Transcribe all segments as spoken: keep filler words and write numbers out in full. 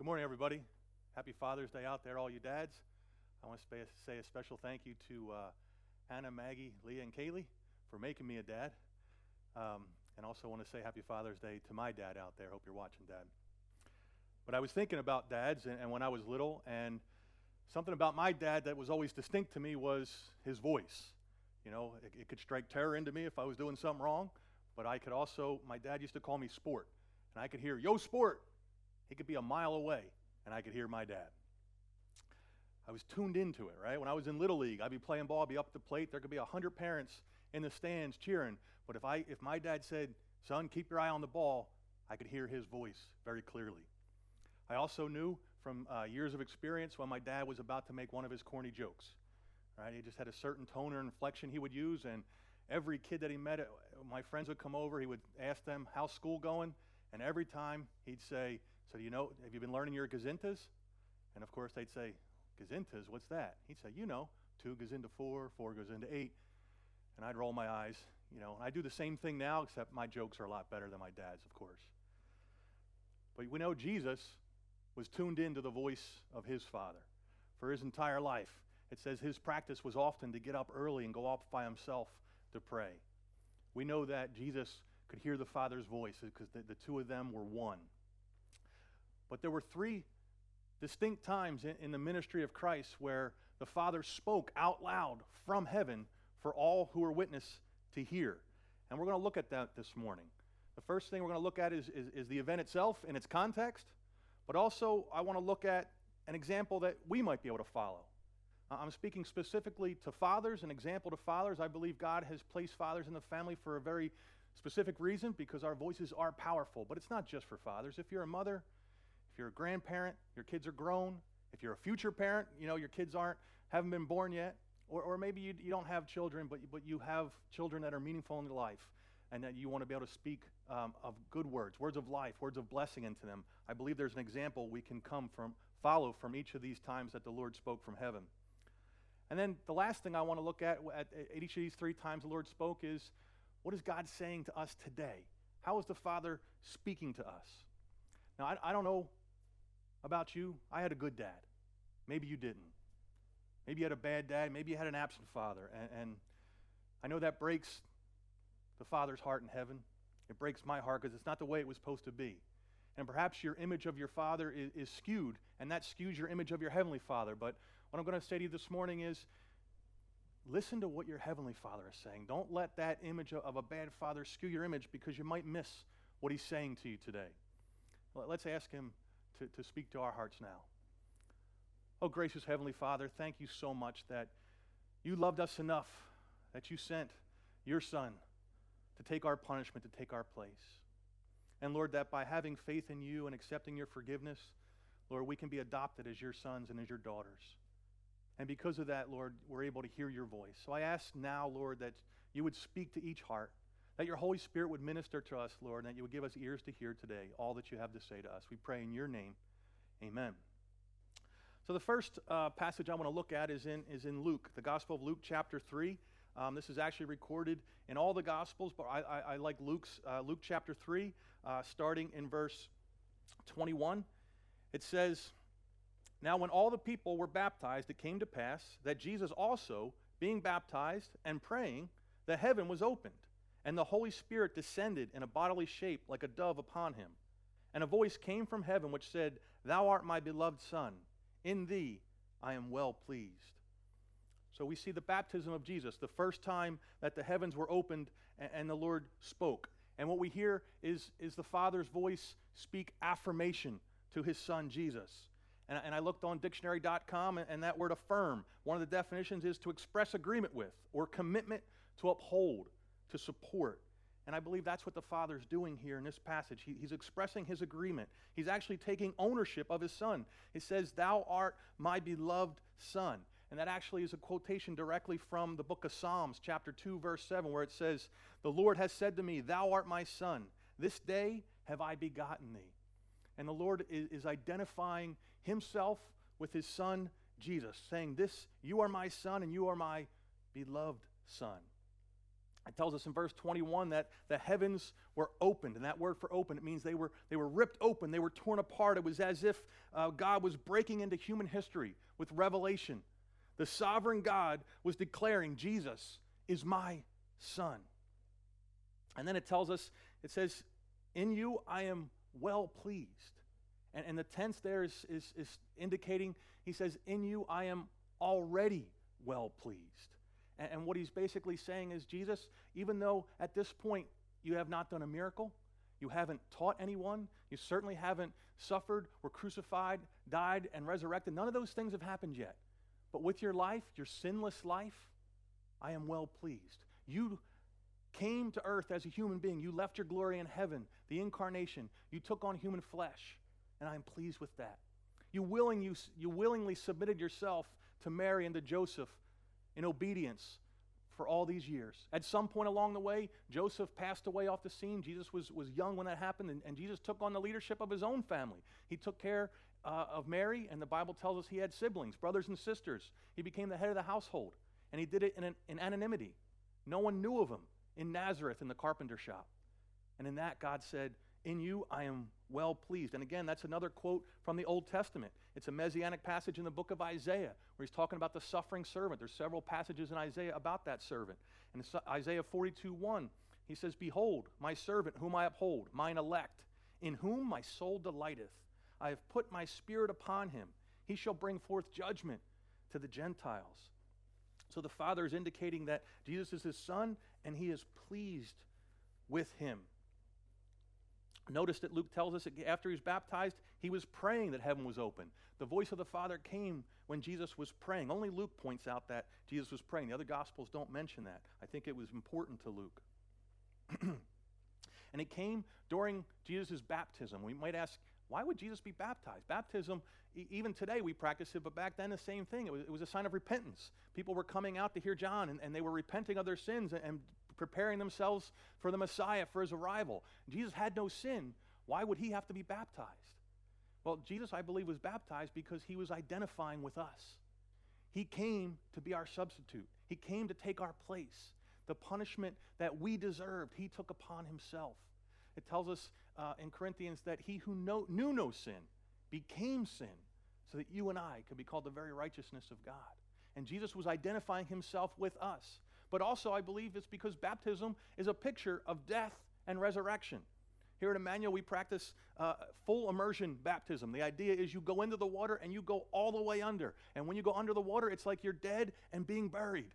Good morning, everybody. Happy Father's Day out there, all you dads. I want to say a special thank you to uh, Anna, Maggie, Leah, and Kaylee for making me a dad. Um, and also want to say Happy Father's Day to my dad out there. Hope you're watching, Dad. But I was thinking about dads and, and when I was little, and something about my dad that was always distinct to me was his voice. You know, it, it could strike terror into me if I was doing something wrong, but I could also, my dad used to call me Sport, and I could hear, "Yo, Sport!" He could be a mile away, and I could hear my dad. I was tuned into it, right? When I was in Little League, I'd be playing ball, I'd be up the plate, there could be a hundred parents in the stands cheering, but if I, if my dad said, "Son, keep your eye on the ball," I could hear his voice very clearly. I also knew from uh, years of experience when my dad was about to make one of his corny jokes, right? He just had a certain tone or inflection he would use, and every kid that he met, uh, my friends would come over, he would ask them, "How's school going?" And every time he'd say, "So you know, have you been learning your gazintas?" And of course they'd say, "Gazintas, what's that?" He'd say, "You know, two goes into four, four goes into eight." And I'd roll my eyes, you know. And I do the same thing now, except my jokes are a lot better than my dad's, of course. But we know Jesus was tuned into the voice of his Father for his entire life. It says his practice was often to get up early and go off by himself to pray. We know that Jesus could hear the Father's voice because the, the two of them were one. But there were three distinct times in, in the ministry of Christ where the Father spoke out loud from heaven for all who were witness to hear. And we're going to look at that this morning. The first thing we're going to look at is, is, is the event itself in its context, but also I want to look at an example that we might be able to follow. Uh, I'm speaking specifically to fathers, an example to fathers. I believe God has placed fathers in the family for a very specific reason because our voices are powerful, but it's not just for fathers. If you're a mother, if you're a grandparent, your kids are grown. If you're a future parent, you know, your kids aren't, haven't been born yet. Or, or maybe you, you don't have children, but, but you have children that are meaningful in your life and that you want to be able to speak um, of good words, words of life, words of blessing into them. I believe there's an example we can come from, follow from each of these times that the Lord spoke from heaven. And then the last thing I want to look at, at, at each of these three times the Lord spoke is, what is God saying to us today? How is the Father speaking to us? Now, I, I don't know about you. I had a good dad. Maybe you didn't. Maybe you had a bad dad. Maybe you had an absent father. And, and I know that breaks the Father's heart in heaven. It breaks my heart because it's not the way it was supposed to be. And perhaps your image of your father is, is skewed, and that skews your image of your heavenly Father. But what I'm going to say to you this morning is, listen to what your heavenly Father is saying. Don't let that image of, of a bad father skew your image because you might miss what he's saying to you today. Let's ask him to, to speak to our hearts now. Oh, gracious Heavenly Father, thank you so much that you loved us enough that you sent your Son to take our punishment, to take our place. And Lord, that by having faith in you and accepting your forgiveness, Lord, we can be adopted as your sons and as your daughters. And because of that, Lord, we're able to hear your voice. So I ask now, Lord, that you would speak to each heart, that your Holy Spirit would minister to us, Lord, and that you would give us ears to hear today all that you have to say to us. We pray in your name. Amen. So the first uh, passage I want to look at is in, is in Luke, the Gospel of Luke chapter three. Um, this is actually recorded in all the Gospels, but I, I, I like Luke's, uh, Luke chapter three, uh, starting in verse twenty-one. It says, "Now when all the people were baptized, it came to pass that Jesus also, being baptized and praying, the heaven was opened, and the Holy Spirit descended in a bodily shape like a dove upon him. And a voice came from heaven which said, 'Thou art my beloved Son. In thee I am well pleased.'" So we see the baptism of Jesus, the first time that the heavens were opened and, and the Lord spoke. And what we hear is, is the Father's voice speak affirmation to his Son, Jesus. And, and I looked on dictionary dot com, and, and that word affirm, one of the definitions is to express agreement with or commitment to uphold, to support. And I believe that's what the Father's doing here in this passage. He, he's expressing his agreement. He's actually taking ownership of his Son. He says, "Thou art my beloved Son." And that actually is a quotation directly from the book of Psalms, chapter two, verse seven, where it says, "The Lord has said to me, Thou art my Son. This day have I begotten thee." And the Lord is, is identifying himself with his Son, Jesus, saying, "This, you are my Son, and you are my beloved Son." It tells us in verse twenty-one that the heavens were opened, and that word for open, it means they were, they were ripped open, they were torn apart. It was as if uh, God was breaking into human history with revelation. The sovereign God was declaring, Jesus is my son. And then it tells us, it says, in you I am well pleased. And, and the tense there is, is, is indicating, he says, in you I am already well pleased. And, and what he's basically saying is, Jesus, even though at this point you have not done a miracle, you haven't taught anyone, you certainly haven't suffered, were crucified, died, and resurrected, none of those things have happened yet. But with your life, your sinless life, I am well pleased. You came to earth as a human being. You left your glory in heaven, the incarnation. You took on human flesh, and I am pleased with that. You, willing, you, you willingly submitted yourself to Mary and to Joseph in obedience for all these years. At some point along the way, Joseph passed away off the scene. Jesus was, was young when that happened, and, and Jesus took on the leadership of his own family. He took care uh, of Mary, and the Bible tells us he had siblings, brothers and sisters. He became the head of the household, and he did it in, an, in anonymity. No one knew of him in Nazareth in the carpenter shop. And in that, God said, in you I am well pleased. And again, that's another quote from the Old Testament. It's a messianic passage in the book of Isaiah where he's talking about the suffering servant. There's several passages in Isaiah about that servant. In Isaiah forty-two one, he says, behold, my servant whom I uphold, mine elect, in whom my soul delighteth. I have put my spirit upon him. He shall bring forth judgment to the Gentiles. So the Father is indicating that Jesus is his Son, and he is pleased with him. Notice that Luke tells us that after he was baptized, he was praying that heaven was open. The voice of the Father came when Jesus was praying. Only Luke points out that Jesus was praying. The other Gospels don't mention that. I think it was important to Luke. And it came during Jesus' baptism. We might ask, why would Jesus be baptized? Baptism, e- even today we practice it, but back then the same thing. It was, it was a sign of repentance. People were coming out to hear John, and, and they were repenting of their sins and, and preparing themselves for the Messiah, for his arrival. Jesus had no sin. Why would he have to be baptized? Well, Jesus, I believe, was baptized because he was identifying with us. He came to be our substitute. He came to take our place. The punishment that we deserved, he took upon himself. It tells us uh, in Corinthians that he who know, knew no sin became sin so that you and I could be called the very righteousness of God. And Jesus was identifying himself with us. But also, I believe it's because baptism is a picture of death and resurrection. Here at Emmanuel, we practice uh, full immersion baptism. The idea is you go into the water and you go all the way under. And when you go under the water, it's like you're dead and being buried.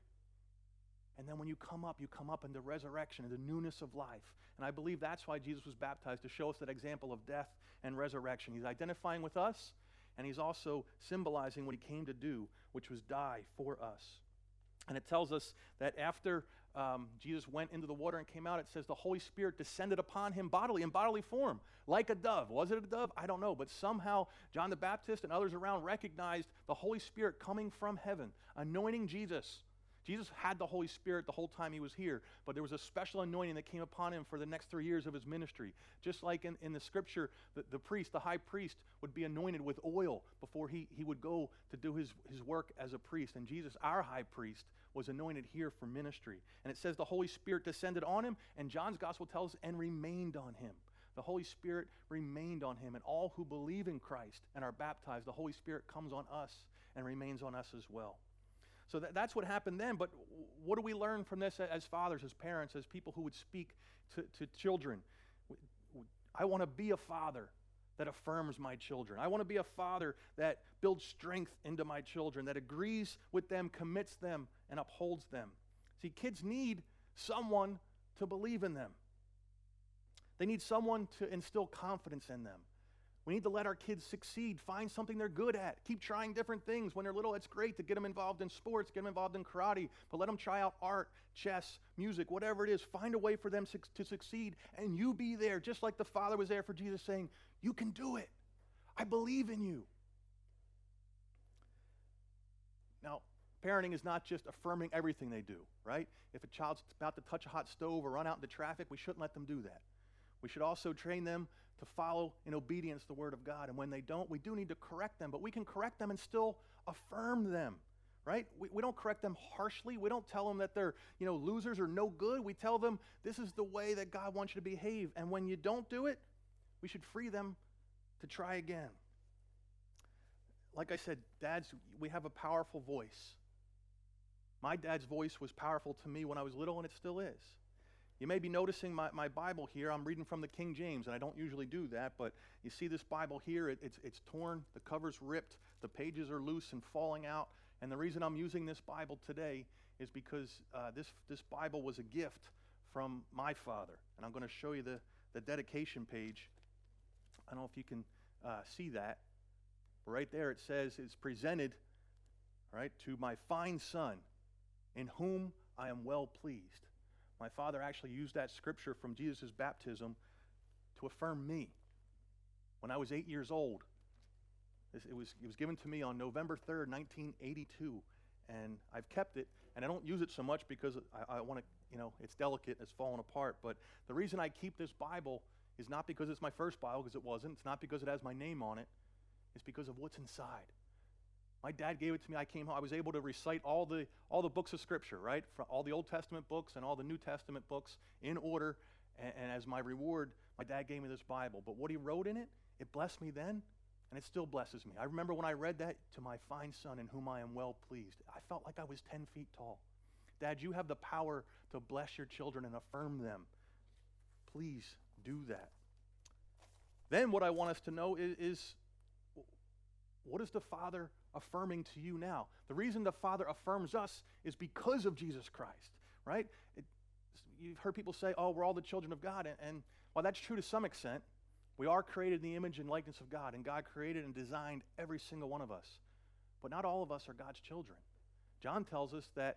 And then when you come up, you come up into resurrection, into newness of life. And I believe that's why Jesus was baptized, to show us that example of death and resurrection. He's identifying with us, and he's also symbolizing what he came to do, which was die for us. And it tells us that after um, Jesus went into the water and came out, it says the Holy Spirit descended upon him bodily, in bodily form, like a dove. Was it a dove? I don't know. But somehow John the Baptist and others around recognized the Holy Spirit coming from heaven, anointing Jesus. Jesus had the Holy Spirit the whole time he was here, but there was a special anointing that came upon him for the next three years of his ministry. Just like in, in the scripture, the, the priest, the high priest, would be anointed with oil before he, he would go to do his, his work as a priest. And Jesus, our high priest, was anointed here for ministry. And it says the Holy Spirit descended on him, and John's gospel tells us, and remained on him. The Holy Spirit remained on him, and all who believe in Christ and are baptized, the Holy Spirit comes on us and remains on us as well. So that, that's what happened then, but what do we learn from this as fathers, as parents, as people who would speak to, to children? I want to be a father that affirms my children. I want to be a father that builds strength into my children, that agrees with them, commits them, and upholds them. See, kids need someone to believe in them. They need someone to instill confidence in them. We need to let our kids succeed, find something they're good at, keep trying different things. When they're little, it's great to get them involved in sports, get them involved in karate, but let them try out art, chess, music, whatever it is. Find a way for them to succeed, and you be there, just like the Father was there for Jesus, saying, you can do it. I believe in you. Now, parenting is not just affirming everything they do, right? If a child's about to touch a hot stove or run out into traffic, we shouldn't let them do that. We should also train them to follow in obedience the Word of God. And when they don't, we do need to correct them, but we can correct them and still affirm them. right? We, we don't correct them harshly. We don't tell them that they're, you know, losers or no good. We tell them this is the way that God wants you to behave. And when you don't do it, we should free them to try again. Like I said, dads, we have a powerful voice. My dad's voice was powerful to me when I was little, and it still is. You may be noticing my, my Bible here. I'm reading from the King James, and I don't usually do that, but you see this Bible here. It, it's, it's torn. The cover's ripped. The pages are loose and falling out. And the reason I'm using this Bible today is because uh, this, this Bible was a gift from my father. And I'm going to show you the, the dedication page. I don't know if you can uh, see that. Right there it says, it's presented, right, to my fine son, in whom I am well pleased. My father actually used that scripture from Jesus' baptism to affirm me. When I was eight years old, it was, it was given to me on November third, nineteen eighty-two, and I've kept it, and I don't use it so much because I, I want to, you know, it's delicate, it's falling apart, but the reason I keep this Bible is not because it's my first Bible, because it wasn't. It's not because it has my name on it. It's because of what's inside. My dad gave it to me. I came home. I was able to recite all the all the books of Scripture, right? From all the Old Testament books and all the New Testament books in order. And, and as my reward, my dad gave me this Bible. But what he wrote in it, it blessed me then, and it still blesses me. I remember when I read that, to my fine son in whom I am well pleased. I felt like I was ten feet tall. Dad, you have the power to bless your children and affirm them. Please do that. Then what I want us to know is, is what is the Father affirming to you now? The reason the Father affirms us is because of Jesus Christ, right? It, you've heard people say, oh, we're all the children of God. And, and while that's true to some extent, we are created in the image and likeness of God. And God created and designed every single one of us. But not all of us are God's children. John tells us that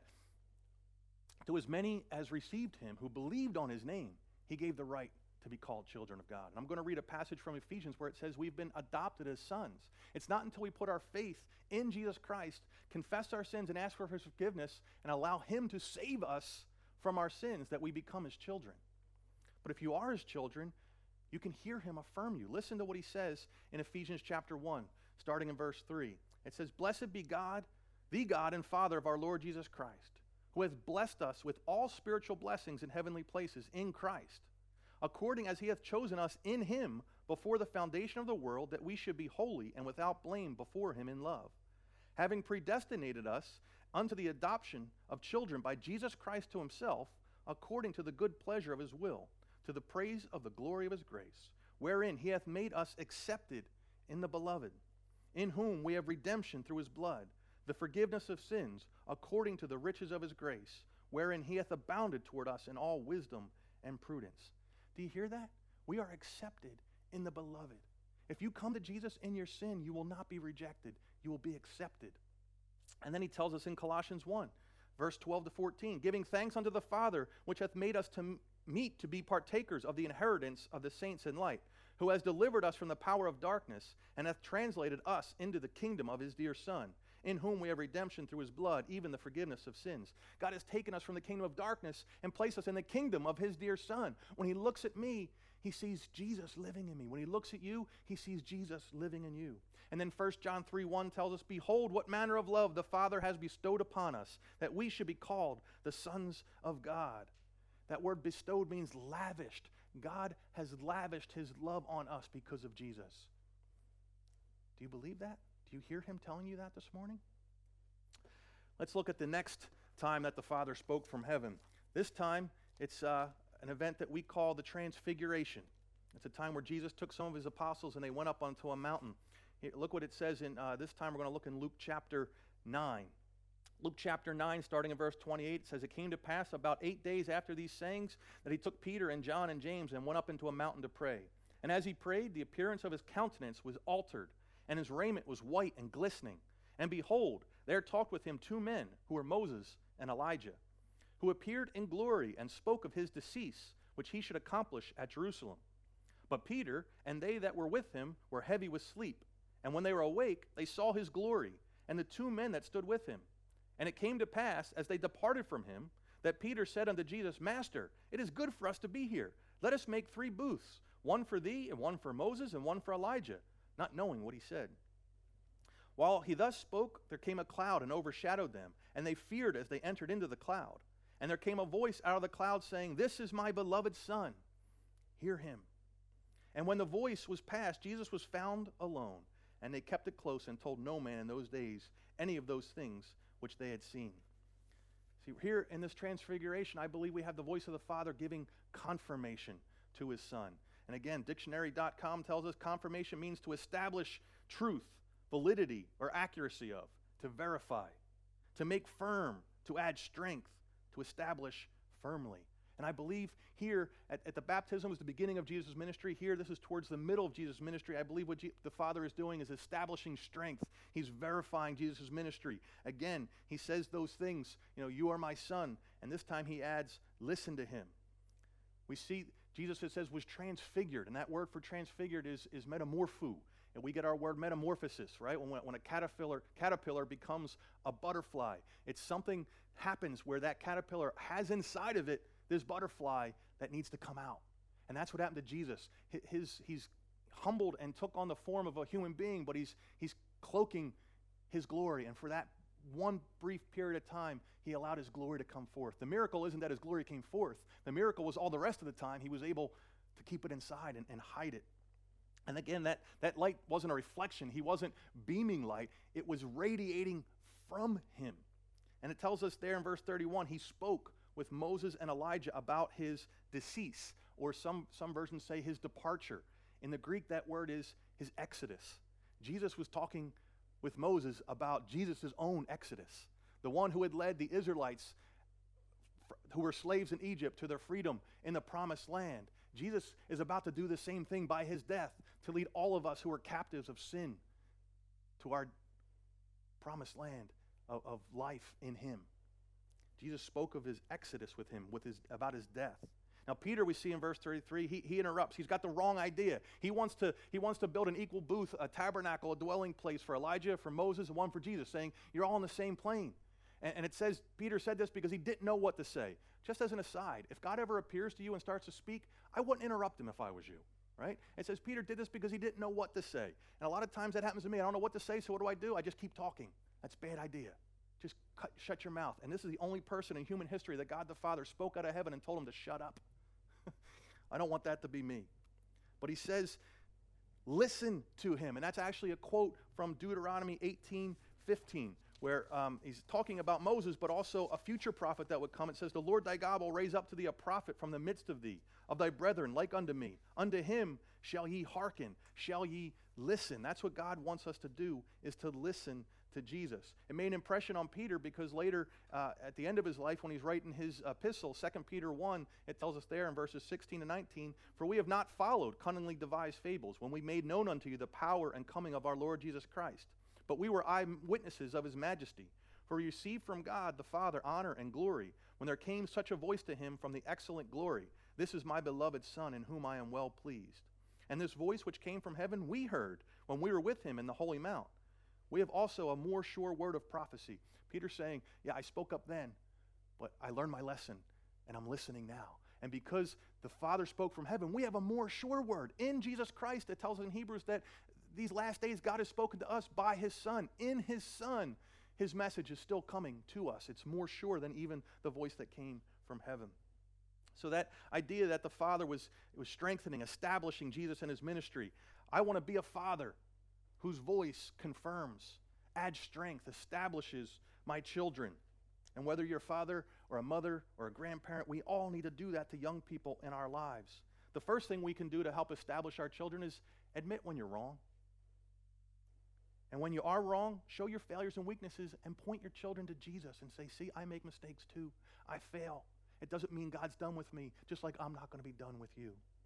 to as many as received him, who believed on his name, he gave the right to be called children of God. And I'm going to read a passage from Ephesians where it says we've been adopted as sons. It's not until we put our faith in Jesus Christ, confess our sins and ask for his forgiveness, and allow him to save us from our sins that we become his children. But if you are his children, you can hear him affirm you. Listen to what he says in Ephesians chapter one, starting in verse three. It says, "Blessed be God, the God and Father of our Lord Jesus Christ, who has blessed us with all spiritual blessings in heavenly places in Christ, according as he hath chosen us in him before the foundation of the world, that we should be holy and without blame before him in love, having predestinated us unto the adoption of children by Jesus Christ to himself, according to the good pleasure of his will, to the praise of the glory of his grace, wherein he hath made us accepted in the beloved, in whom we have redemption through his blood, the forgiveness of sins, according to the riches of his grace, wherein he hath abounded toward us in all wisdom and prudence." Do you hear that? We are accepted in the beloved. If you come to Jesus in your sin, you will not be rejected. You will be accepted. And then he tells us in Colossians one, verse twelve to fourteen, "Giving thanks unto the Father, which hath made us to meet to be partakers of the inheritance of the saints in light, who has delivered us from the power of darkness, and hath translated us into the kingdom of his dear Son, in whom we have redemption through his blood, even the forgiveness of sins." God has taken us from the kingdom of darkness and placed us in the kingdom of his dear Son. When he looks at me, he sees Jesus living in me. When he looks at you, he sees Jesus living in you. And then First John three one tells us, "Behold, what manner of love the Father has bestowed upon us, that we should be called the sons of God." That word bestowed means lavished. God has lavished his love on us because of Jesus. Do you believe that? Do you hear him telling you that this morning? Let's look at the next time that the Father spoke from heaven. This time, it's uh, an event that we call the Transfiguration. It's a time where Jesus took some of his apostles and they went up onto a mountain. Here, look what it says in, uh, this time we're going to look in Luke chapter nine. Luke chapter nine, starting in verse twenty-eight, it says, "It came to pass about eight days after these sayings that he took Peter and John and James and went up into a mountain to pray. And as he prayed, the appearance of his countenance was altered, and his raiment was white and glistening. And behold, there talked with him two men, who were Moses and Elijah, who appeared in glory and spoke of his decease, which he should accomplish at Jerusalem. But Peter and they that were with him were heavy with sleep. And when they were awake, they saw his glory, and the two men that stood with him. And it came to pass, as they departed from him, that Peter said unto Jesus, Master, it is good for us to be here. Let us make three booths, one for thee, and one for Moses, and one for Elijah, not knowing what he said. While he thus spoke, there came a cloud and overshadowed them, and they feared as they entered into the cloud. And there came a voice out of the cloud saying, "This is my beloved Son. Hear him." And when the voice was past, Jesus was found alone, and they kept it close and told no man in those days any of those things which they had seen. See, here in this transfiguration, I believe we have the voice of the Father giving confirmation to his Son. And again, dictionary dot com tells us confirmation means to establish truth, validity, or accuracy of, to verify, to make firm, to add strength, to establish firmly. And I believe here at, at the baptism was the beginning of Jesus' ministry. Here, this is towards the middle of Jesus' ministry. I believe what G- the Father is doing is establishing strength. He's verifying Jesus' ministry. Again, he says those things, you know, you are my Son. And this time he adds, listen to him. We see Jesus, it says, was transfigured. And that word for transfigured is, is metamorpho. And we get our word metamorphosis, right? When, when a caterpillar, caterpillar becomes a butterfly. It's something happens where that caterpillar has inside of it this butterfly that needs to come out. And that's what happened to Jesus. His, he's humbled and took on the form of a human being, but he's, he's cloaking his glory. And for that one brief period of time, he allowed his glory to come forth. The miracle isn't that his glory came forth. The miracle was all the rest of the time he was able to keep it inside and, and hide it. And again, that, that light wasn't a reflection. He wasn't beaming light. It was radiating from him. And it tells us there in verse thirty-one, he spoke with Moses and Elijah about his decease, or some, some versions say his departure. In the Greek, that word is his exodus. Jesus was talking with Moses about Jesus' own exodus, the one who had led the Israelites who were slaves in Egypt to their freedom in the promised land. Jesus is about to do the same thing by his death to lead all of us who are captives of sin to our promised land of, of life in him. Jesus spoke of his exodus with him, with his about his death. Now Peter, we see in verse thirty-three, he, he interrupts. He's got the wrong idea. He wants to he wants to build an equal booth, a tabernacle, a dwelling place for Elijah, for Moses, and one for Jesus, saying, you're all on the same plane. And, and it says, Peter said this because he didn't know what to say. Just as an aside, if God ever appears to you and starts to speak, I wouldn't interrupt him if I was you, right? It says Peter did this because he didn't know what to say. And a lot of times that happens to me. I don't know what to say, so what do I do? I just keep talking. That's a bad idea. Just cut, shut your mouth. And this is the only person in human history that God the Father spoke out of heaven and told him to shut up. I don't want that to be me. But he says, listen to him. And that's actually a quote from Deuteronomy eighteen fifteen, where um, he's talking about Moses, but also a future prophet that would come. It says, the Lord thy God will raise up to thee a prophet from the midst of thee, of thy brethren, like unto me. Unto him shall ye hearken, shall ye listen. That's what God wants us to do, is to listen to Jesus. It made an impression on Peter because later, uh, at the end of his life, when he's writing his epistle, Second Peter one, it tells us there in verses sixteen and nineteen, for we have not followed cunningly devised fables, when we made known unto you the power and coming of our Lord Jesus Christ. But we were eyewitnesses of his majesty. For we received from God the Father honor and glory, when there came such a voice to him from the excellent glory, this is my beloved Son, in whom I am well pleased. And this voice which came from heaven we heard, when we were with him in the holy mount. We have also a more sure word of prophecy. Peter's saying, yeah, I spoke up then, but I learned my lesson, and I'm listening now. And because the Father spoke from heaven, we have a more sure word in Jesus Christ. It tells us in Hebrews that these last days God has spoken to us by his Son. In his Son, his message is still coming to us. It's more sure than even the voice that came from heaven. So that idea that the Father was, was strengthening, establishing Jesus in his ministry. I want to be a father whose voice confirms, adds strength, establishes my children. And whether you're a father or a mother or a grandparent, we all need to do that to young people in our lives. The first thing we can do to help establish our children is admit when you're wrong. And when you are wrong, show your failures and weaknesses and point your children to Jesus and say, see, I make mistakes too. I fail. It doesn't mean God's done with me, just like I'm not going to be done with you.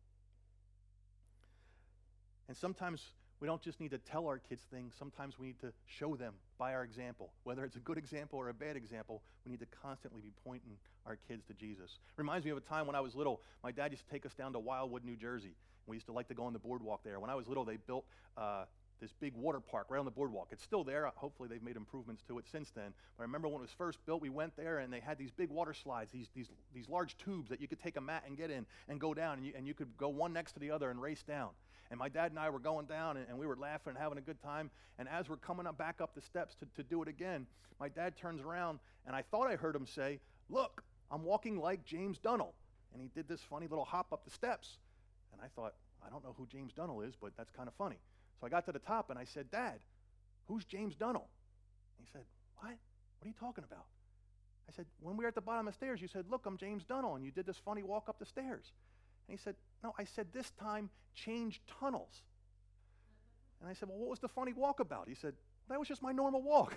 And sometimes we don't just need to tell our kids things. Sometimes we need to show them by our example. Whether it's a good example or a bad example, we need to constantly be pointing our kids to Jesus. Reminds me of a time when I was little. My dad used to take us down to Wildwood, New Jersey. We used to like to go on the boardwalk there. When I was little, they built uh, this big water park right on the boardwalk. It's still there. Hopefully they've made improvements to it since then. But I remember when it was first built, we went there and they had these big water slides, these these these large tubes that you could take a mat and get in and go down, and you, and you could go one next to the other and race down. And my dad and I were going down, and, and we were laughing and having a good time. And as we're coming up back up the steps to, to do it again, my dad turns around, and I thought I heard him say, "Look, I'm walking like James Dunnell." And he did this funny little hop up the steps. And I thought, I don't know who James Dunnell is, but that's kind of funny. So I got to the top, and I said, "Dad, who's James Dunnell?" He said, "What? What are you talking about?" I said, "When we were at the bottom of the stairs, you said, 'Look, I'm James Dunnell,' and you did this funny walk up the stairs." And he said, "No, I said this time change tunnels." And I said, "Well, what was the funny walk about?" He said, "That was just my normal walk."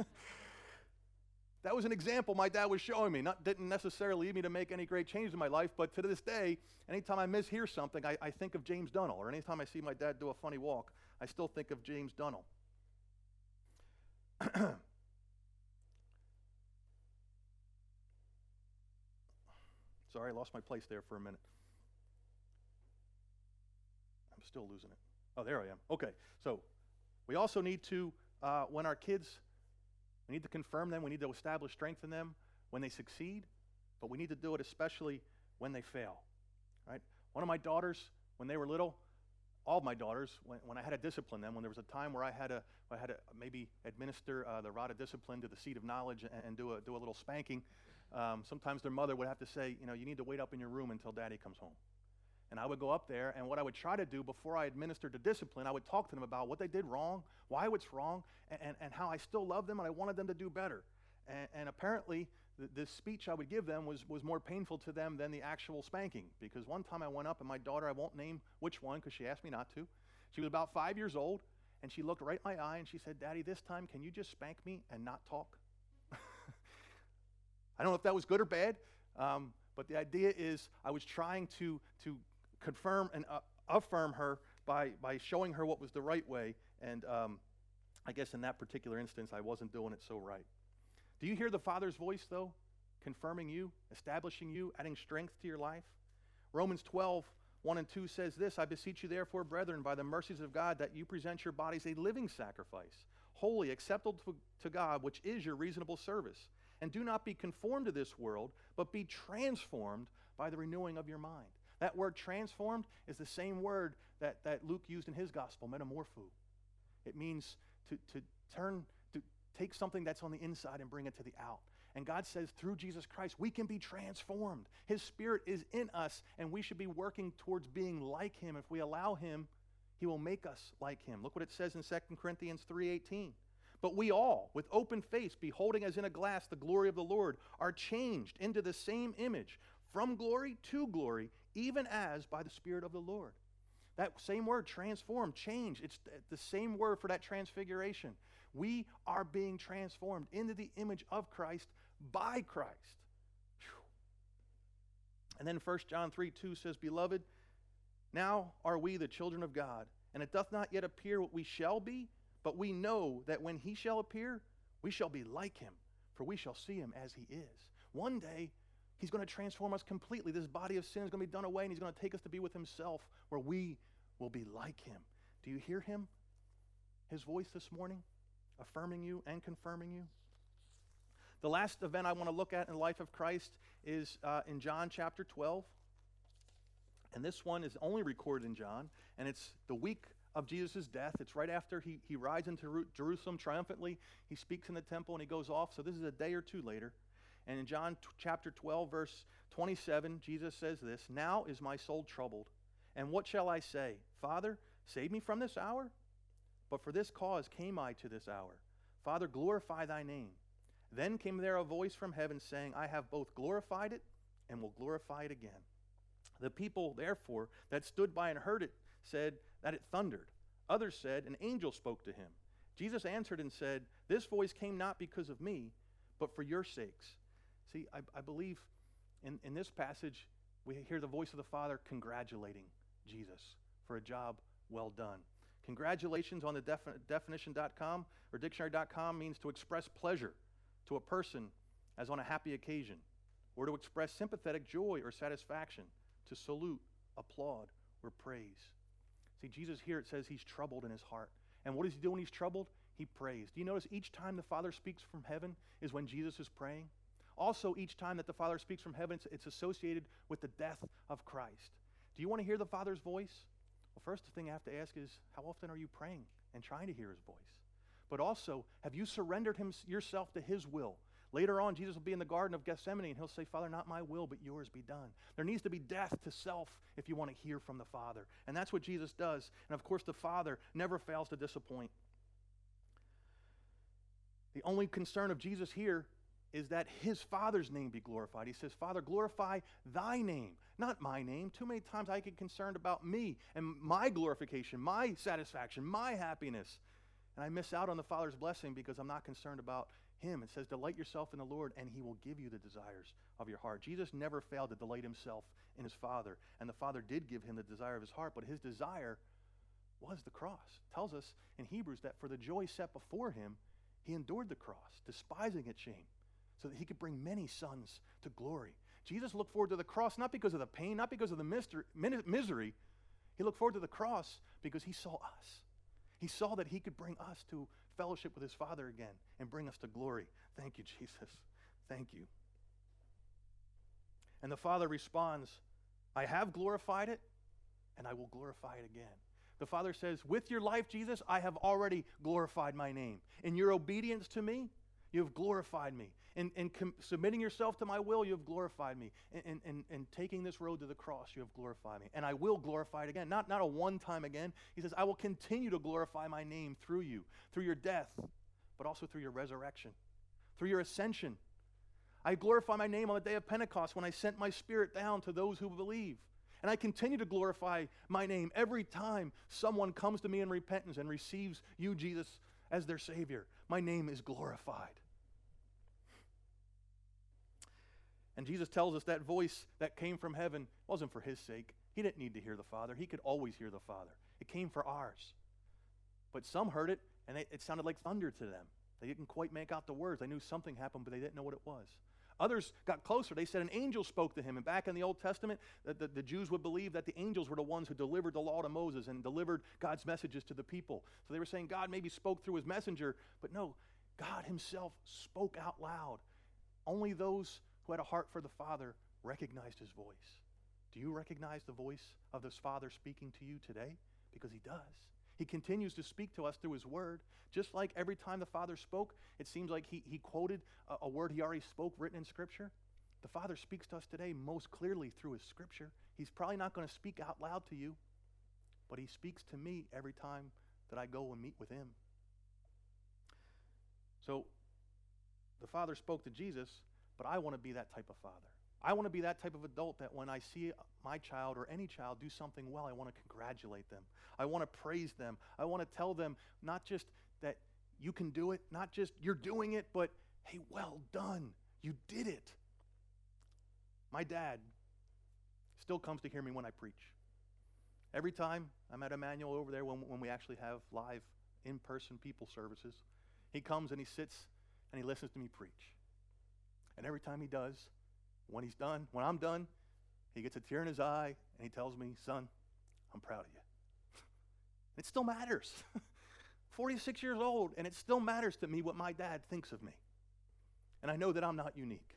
That was an example my dad was showing me. Not didn't necessarily lead me to make any great changes in my life, but to this day, anytime I mishear something, I, I think of James Dunnell. Or anytime I see my dad do a funny walk, I still think of James Dunnell. Sorry, I lost my place there for a minute. I'm still losing it. Oh, there I am. Okay, so we also need to, uh, when our kids, we need to confirm them. We need to establish strength in them when they succeed, but we need to do it especially when they fail, right? One of my daughters, when they were little, all of my daughters, when, when I had to discipline them, when there was a time where I had to, I had to maybe administer uh, the rod of discipline to the seat of knowledge and, and do a do a little spanking, um, sometimes their mother would have to say, you know, "You need to wait up in your room until Daddy comes home." And I would go up there, and what I would try to do before I administered the discipline, I would talk to them about what they did wrong, why it's wrong, and, and, and how I still love them and I wanted them to do better. And, and apparently, the, the speech I would give them was, was more painful to them than the actual spanking. Because one time I went up, and my daughter, I won't name which one because she asked me not to, she was about five years old, and she looked right in my eye, and she said, "Daddy, this time, can you just spank me and not talk?" I don't know if that was good or bad, um, but the idea is I was trying to to confirm and uh, affirm her by, by showing her what was the right way, and um, I guess in that particular instance, I wasn't doing it so right. Do you hear the Father's voice, though, confirming you, establishing you, adding strength to your life? Romans twelve, one and two says this, "I beseech you therefore, brethren, by the mercies of God, that you present your bodies a living sacrifice, holy, acceptable to, to God, which is your reasonable service. And do not be conformed to this world, but be transformed by the renewing of your mind." That word transformed is the same word that, that Luke used in his gospel, metamorpho. It means to, to turn, to take something that's on the inside and bring it to the out. And God says through Jesus Christ, we can be transformed. His Spirit is in us, and we should be working towards being like him. If we allow him, he will make us like him. Look what it says in Second Corinthians three eighteen. "But we all, with open face, beholding as in a glass the glory of the Lord, are changed into the same image, from glory to glory, even as by the Spirit of the Lord." That same word, transform, change, it's the same word for that transfiguration. We are being transformed into the image of Christ by Christ. Whew. And then First John three two says, "Beloved, now are we the children of God, and it doth not yet appear what we shall be, but we know that when he shall appear, we shall be like him, for we shall see him as he is." One day, he's going to transform us completely. This body of sin is going to be done away, and he's going to take us to be with himself, where we will be like him. Do you hear him? His voice this morning, affirming you and confirming you? The last event I want to look at in the life of Christ is uh, in John chapter twelve. And this one is only recorded in John, and it's the week of Jesus' death. It's right after he, he rides into Jerusalem triumphantly. He speaks in the temple, and he goes off. So this is a day or two later. And in John t- chapter twelve, verse twenty-seven, Jesus says this, "Now is my soul troubled. And what shall I say? Father, save me from this hour? But for this cause came I to this hour. Father, glorify thy name." Then came there a voice from heaven saying, "I have both glorified it and will glorify it again." The people, therefore, that stood by and heard it said that it thundered. Others said, "An angel spoke to him." Jesus answered and said, "This voice came not because of me, but for your sakes." See, I, I believe in, in this passage, we hear the voice of the Father congratulating Jesus for a job well done. Congratulations on the defin- definition dot com or dictionary dot com means to express pleasure to a person as on a happy occasion, or to express sympathetic joy or satisfaction, to salute, applaud, or praise. See, Jesus here, it says he's troubled in his heart. And what does he do when he's troubled? He prays. Do you notice each time the Father speaks from heaven is when Jesus is praying? Also, each time that the Father speaks from heaven, it's, it's associated with the death of Christ. Do you want to hear the Father's voice? Well, first thing I have to ask is, how often are you praying and trying to hear his voice? But also, have you surrendered him, yourself to his will? Later on, Jesus will be in the Garden of Gethsemane, and he'll say, Father, not my will, but yours be done. There needs to be death to self if you want to hear from the Father. And that's what Jesus does. And of course, the Father never fails to disappoint. The only concern of Jesus here is that his Father's name be glorified. He says, Father, glorify thy name, not my name. Too many times I get concerned about me and my glorification, my satisfaction, my happiness. And I miss out on the Father's blessing because I'm not concerned about him. It says, delight yourself in the Lord, and he will give you the desires of your heart. Jesus never failed to delight himself in his Father, and the Father did give him the desire of his heart, but his desire was the cross. It tells us in Hebrews that for the joy set before him, he endured the cross, despising its shame, so that he could bring many sons to glory. Jesus looked forward to the cross not because of the pain, not because of the mystery, misery. He looked forward to the cross because he saw us. He saw that he could bring us to fellowship with his Father again and bring us to glory. Thank you, Jesus. Thank you. And the Father responds, I have glorified it, and I will glorify it again. The Father says, with your life, Jesus, I have already glorified my name. In your obedience to me, you have glorified me. In, in com- submitting yourself to my will, you have glorified me. In, in, in, in taking this road to the cross, you have glorified me. And I will glorify it again. Not, not a one-time again. He says, I will continue to glorify my name through you, through your death, but also through your resurrection, through your ascension. I glorify my name on the day of Pentecost when I sent my Spirit down to those who believe. And I continue to glorify my name every time someone comes to me in repentance and receives you, Jesus, as their Savior. My name is glorified. And Jesus tells us that voice that came from heaven wasn't for his sake. He didn't need to hear the Father. He could always hear the Father. It came for ours. But some heard it, and it, it sounded like thunder to them. They didn't quite make out the words. They knew something happened, but they didn't know what it was. Others got closer. They said an angel spoke to him. And back in the Old Testament, the, the, the Jews would believe that the angels were the ones who delivered the law to Moses and delivered God's messages to the people. So they were saying God maybe spoke through his messenger, but no, God himself spoke out loud. Only those who had a heart for the Father recognized his voice. Do you recognize the voice of this Father speaking to you today? Because he does. He continues to speak to us through his word. Just like every time the Father spoke, it seems like he, he quoted a, a word he already spoke written in Scripture. The Father speaks to us today most clearly through his Scripture. He's probably not going to speak out loud to you, but he speaks to me every time that I go and meet with him. So the Father spoke to Jesus, but I want to be that type of father. I want to be that type of adult that when I see my child or any child do something well, I want to congratulate them. I want to praise them. I want to tell them not just that you can do it, not just you're doing it, but hey, well done. You did it. My dad still comes to hear me when I preach. Every time I'm at Emmanuel over there when, when we actually have live in-person people services, he comes and he sits and he listens to me preach. And every time he does, when he's done, when I'm done, he gets a tear in his eye and he tells me, son, I'm proud of you. It still matters. forty-six years old, and it still matters to me what my dad thinks of me. And I know that I'm not unique.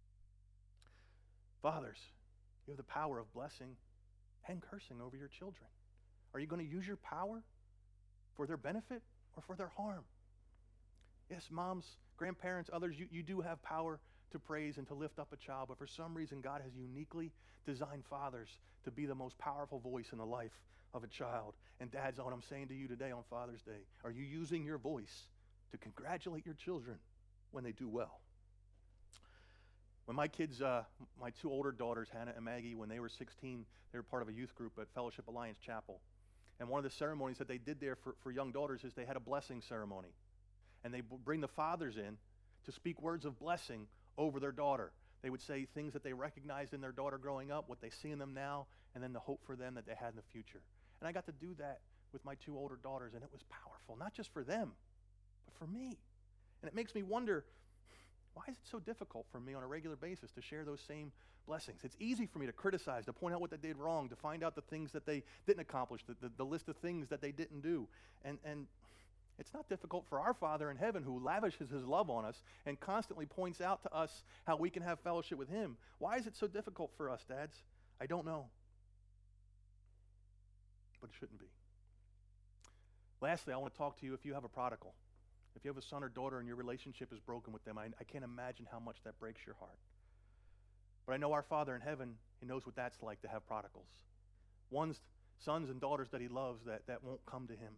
Fathers, you have the power of blessing and cursing over your children. Are you going to use your power for their benefit or for their harm? Yes, moms, grandparents, others, you, you do have power to praise and to lift up a child, but for some reason God has uniquely designed fathers to be the most powerful voice in the life of a child. And dads, what I'm saying to you today on Father's Day, are you using your voice to congratulate your children when they do well? When my kids, uh, my two older daughters, Hannah and Maggie, when they were sixteen, they were part of a youth group at Fellowship Alliance Chapel. And one of the ceremonies that they did there for, for young daughters is they had a blessing ceremony. And they b- bring the fathers in to speak words of blessing over their daughter. They would say things that they recognized in their daughter growing up, what they see in them now, and then the hope for them that they had in the future. And I got to do that with my two older daughters, and it was powerful, not just for them, but for me. And it makes me wonder, why is it so difficult for me on a regular basis to share those same blessings? It's easy for me to criticize, to point out what they did wrong, to find out the things that they didn't accomplish, the, the, the list of things that they didn't do. And, and it's not difficult for our Father in heaven, who lavishes his love on us and constantly points out to us how we can have fellowship with him. Why is it so difficult for us, dads? I don't know. but it shouldn't be. Lastly, I want to talk to you if you have a prodigal. If you have a son or daughter and your relationship is broken with them, I, I can't imagine how much that breaks your heart. But I know our Father in heaven, He knows what that's like to have prodigals. One's sons and daughters that He loves that, that won't come to Him.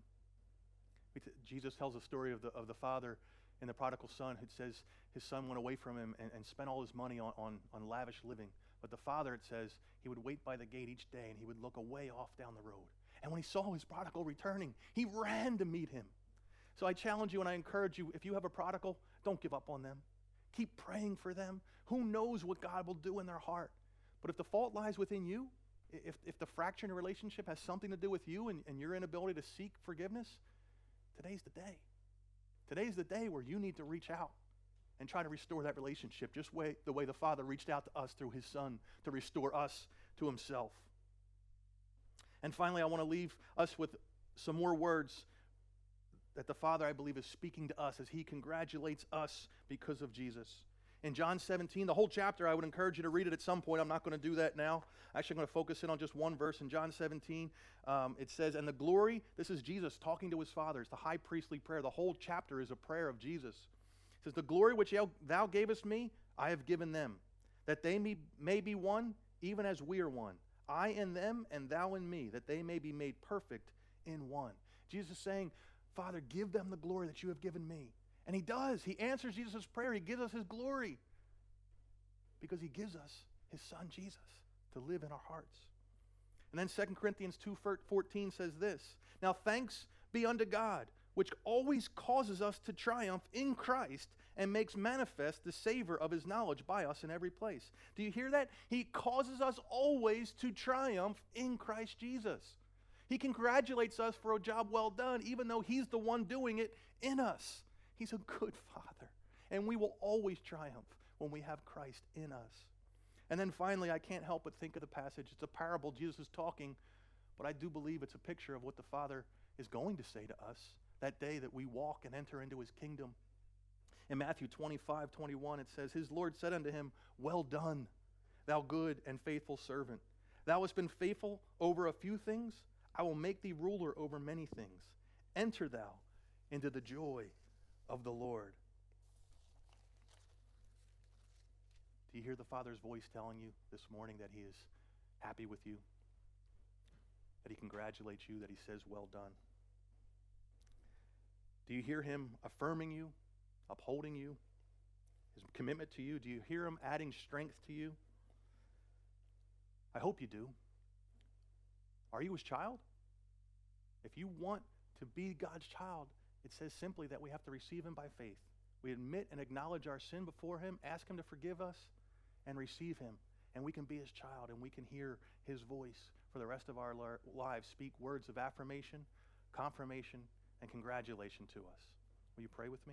Jesus tells a story of the, of the father and the prodigal son who says his son went away from him and, and spent all his money on, on, on lavish living. But the father, it says, he would wait by the gate each day and he would look away off down the road. And when he saw his prodigal returning, he ran to meet him. So I challenge you and I encourage you, if you have a prodigal, don't give up on them. Keep praying for them. Who knows what God will do in their heart? But if the fault lies within you, if, if the fracture in a relationship has something to do with you and, and your inability to seek forgiveness, today's the day. Today's the day where you need to reach out and try to restore that relationship just way, the way the Father reached out to us through His Son to restore us to Himself. And finally, I want to leave us with some more words that the Father, I believe, is speaking to us as He congratulates us because of Jesus. In John seventeen, the whole chapter, I would encourage you to read it at some point. I'm not going to do that now. Actually, I'm going to focus in on just one verse. In John seventeen, um, it says, and the glory, this is Jesus talking to His Father. It's the high priestly prayer. The whole chapter is a prayer of Jesus. It says, the glory which thou gavest me, I have given them, that they may, may be one, even as we are one. I in them, and thou in me, that they may be made perfect in one. Jesus is saying, Father, give them the glory that you have given me. And He does. He answers Jesus' prayer. He gives us His glory because He gives us His Son, Jesus, to live in our hearts. And then Second Corinthians two fourteen says this, now thanks be unto God, which always causes us to triumph in Christ and makes manifest the savor of His knowledge by us in every place. Do you hear that? He causes us always to triumph in Christ Jesus. He congratulates us for a job well done, even though He's the one doing it in us. He's a good Father, and we will always triumph when we have Christ in us. And then finally, I can't help but think of the passage. It's a parable. Jesus is talking, but I do believe it's a picture of what the Father is going to say to us that day that we walk and enter into His kingdom. In Matthew twenty-five twenty-one, it says, his Lord said unto him, well done, thou good and faithful servant. Thou hast been faithful over a few things. I will make thee ruler over many things. Enter thou into the joy of the Lord. Do you hear the Father's voice telling you this morning that He is happy with you? That He congratulates you, that He says, well done? Do you hear Him affirming you, upholding you, His commitment to you? Do you hear Him adding strength to you? I hope you do. Are you His child? If you want to be God's child, it says simply that we have to receive Him by faith. We admit and acknowledge our sin before Him, ask Him to forgive us, and receive Him. And we can be His child, and we can hear His voice for the rest of our lives, speak words of affirmation, confirmation, and congratulation to us. Will you pray with me?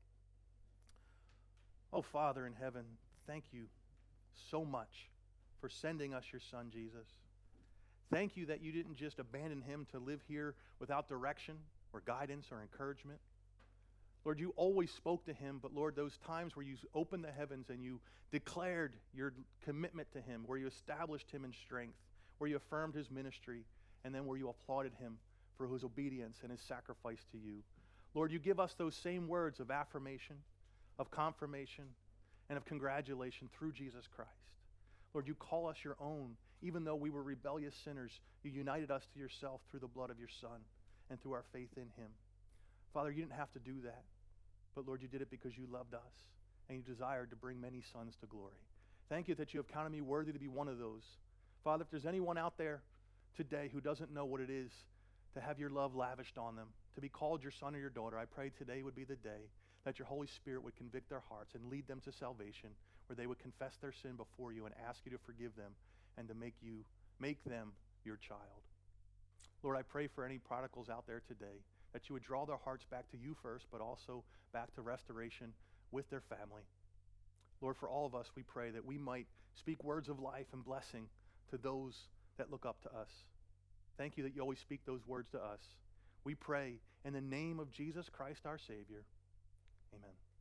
Oh, Father in heaven, thank you so much for sending us your Son, Jesus. Thank you that you didn't just abandon Him to live here without direction or guidance or encouragement. Lord, you always spoke to Him, but Lord, those times where you opened the heavens and you declared your commitment to Him, where you established Him in strength, where you affirmed His ministry, and then where you applauded Him for His obedience and His sacrifice to you. Lord, you give us those same words of affirmation, of confirmation, and of congratulation through Jesus Christ. Lord, you call us your own. Even though we were rebellious sinners, you united us to yourself through the blood of your Son and through our faith in Him. Father, you didn't have to do that, but Lord, you did it because you loved us and you desired to bring many sons to glory. Thank you that you have counted me worthy to be one of those. Father, if there's anyone out there today who doesn't know what it is to have your love lavished on them, to be called your son or your daughter, I pray today would be the day that your Holy Spirit would convict their hearts and lead them to salvation, where they would confess their sin before you and ask you to forgive them and to make you, make them your child. Lord, I pray for any prodigals out there today that you would draw their hearts back to you first, but also back to restoration with their family. Lord, for all of us, we pray that we might speak words of life and blessing to those that look up to us. Thank you that you always speak those words to us. We pray in the name of Jesus Christ, our Savior. Amen.